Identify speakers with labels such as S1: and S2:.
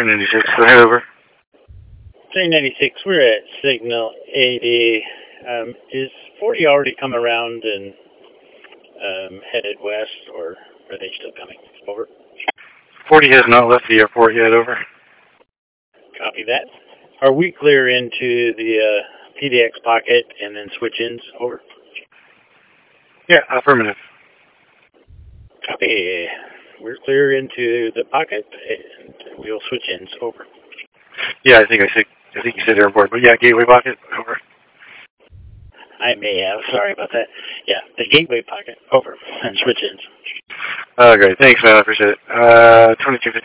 S1: 396, go ahead, over.
S2: 396, we're at signal 80. Is 40 already come around and headed west, or are they still coming? Over.
S1: 40 has not left the airport yet, over.
S2: Copy that. Are we clear into the PDX pocket and then switch ins? Over.
S1: Yeah, affirmative.
S2: Copy. We're clear into the pocket and we'll switch ins. Over.
S1: Yeah, I think you said airport, but yeah, gateway pocket, over.
S2: I may have. Sorry about that. Yeah, the gateway pocket. Over. And switch ins.
S1: Great. Thanks, man. I appreciate it. 2250.